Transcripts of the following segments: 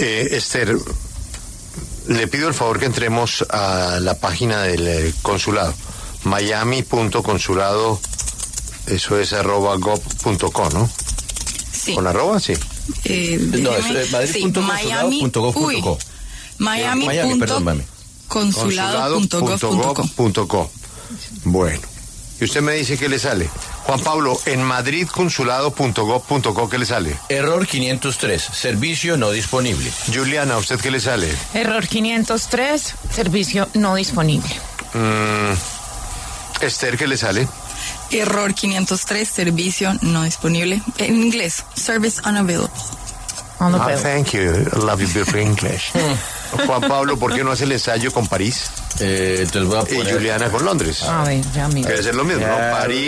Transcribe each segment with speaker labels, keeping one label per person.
Speaker 1: Esther, le pido el favor que entremos a la página del consulado, miami.consulado, eso es @gov.co, ¿no?
Speaker 2: Sí.
Speaker 1: ¿Con arroba? Sí.
Speaker 3: No, es madrid.consulado.gov.co.
Speaker 2: Miami.consulado.gov.co.
Speaker 1: Bueno, y usted me dice qué le sale. Juan Pablo, en madridconsulado.gov.co, ¿qué le sale?
Speaker 3: Error 503, servicio no disponible.
Speaker 1: Juliana, ¿a usted qué le sale?
Speaker 4: Error 503, servicio no disponible.
Speaker 1: Esther, ¿qué le sale?
Speaker 2: Error 503, servicio no disponible. En inglés, service unavailable.
Speaker 1: Thank you. I love you, beautiful English. Juan Pablo, ¿por qué no hace el ensayo con París?
Speaker 3: Entonces voy a poner...
Speaker 1: Y Juliana con Londres.
Speaker 4: A ver, ya mira.
Speaker 1: Debe ser lo mismo, ¿no?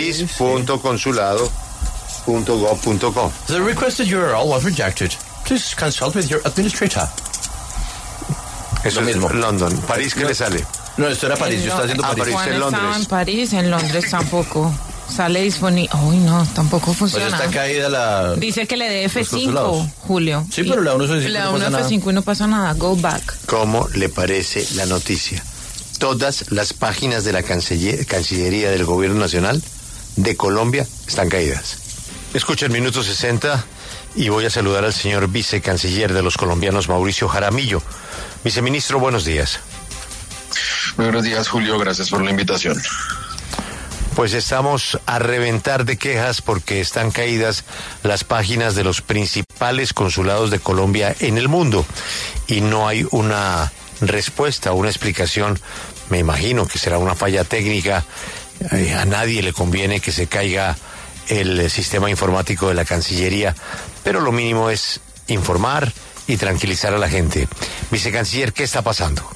Speaker 1: Paris.consulado.gov.co.
Speaker 3: The requested URL was rejected. Please consult with your administrator.
Speaker 1: Eso
Speaker 3: Lo
Speaker 1: es
Speaker 3: mismo.
Speaker 1: London. ¿París qué le sale?
Speaker 3: No, esto era París, yo estaba haciendo París.
Speaker 1: París.
Speaker 4: Juan
Speaker 1: en Londres.
Speaker 4: estaba en París, en Londres tampoco. Sale disponible. Uy, no, tampoco
Speaker 3: Pues
Speaker 4: funciona.
Speaker 3: está caída la...
Speaker 4: Dice que le dé
Speaker 3: los
Speaker 4: F5,
Speaker 3: consulados.
Speaker 4: Julio.
Speaker 3: Sí, pero le da uno F5
Speaker 4: Le da
Speaker 3: no
Speaker 4: uno
Speaker 3: pasa nada.
Speaker 4: F5 y no pasa nada. Go back.
Speaker 1: ¿Cómo le parece la noticia? Todas las páginas de la Cancillería del Gobierno Nacional de Colombia están caídas. Escucha el minuto 60 y voy a saludar al señor vicecanciller de los colombianos, Mauricio Jaramillo. Viceministro, buenos días.
Speaker 5: Muy buenos días, Julio, gracias por la invitación.
Speaker 1: Pues estamos a reventar de quejas porque están caídas las páginas de los principales consulados de Colombia en el mundo y no hay una respuesta, una explicación. Me imagino que será una falla técnica. A nadie le conviene que se caiga el sistema informático de la Cancillería, pero lo mínimo es informar y tranquilizar a la gente. Vicecanciller, ¿qué está pasando?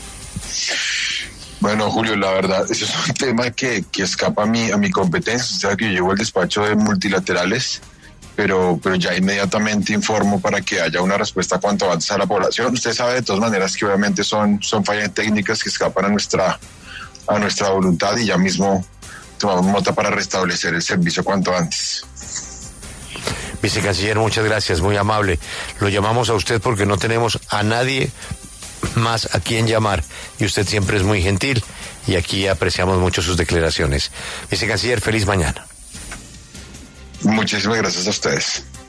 Speaker 5: Bueno, Julio, la verdad, ese es un tema que escapa a mi competencia. Usted sabe que yo llevo el despacho de multilaterales, pero ya inmediatamente informo para que haya una respuesta cuanto antes a la población. Usted sabe de todas maneras que obviamente son fallas técnicas que escapan a nuestra voluntad y ya mismo tomamos nota para restablecer el servicio cuanto antes.
Speaker 1: Vicecanciller, muchas gracias, muy amable. Lo llamamos a usted porque no tenemos a nadie más a quien llamar y usted siempre es muy gentil y aquí apreciamos mucho sus declaraciones. Vicecanciller, feliz mañana.
Speaker 5: Muchísimas gracias a ustedes.